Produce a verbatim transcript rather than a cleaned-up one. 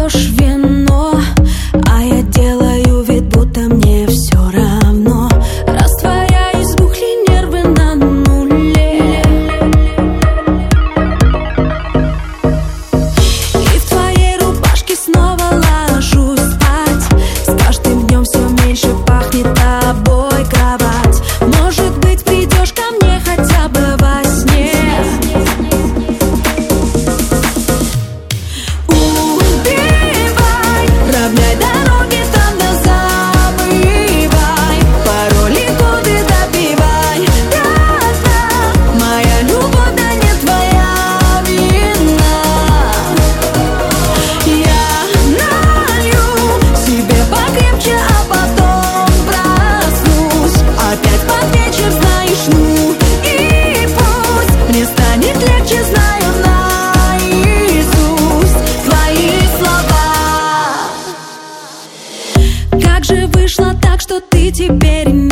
пьешь вино, а я делаю вид, будто мне все равно. Растворяюсь, сбухли нервы на нуле, и в твоей рубашке снова ложусь спать. С каждым днем все меньше пахнет тобой кровать. Может быть, придешь ко мне хотя бы во сне. Убивай, равняй дороги, там да забывай. Пароли, коды добивай. Да-да, моя любовь, да не твоя вина. Я налью себе покрепче, а потом проснусь опять под вечер, знаешь, ну и пусть мне станет легче, знаю наизусть твои слова. Как же вышло так, что ты теперь не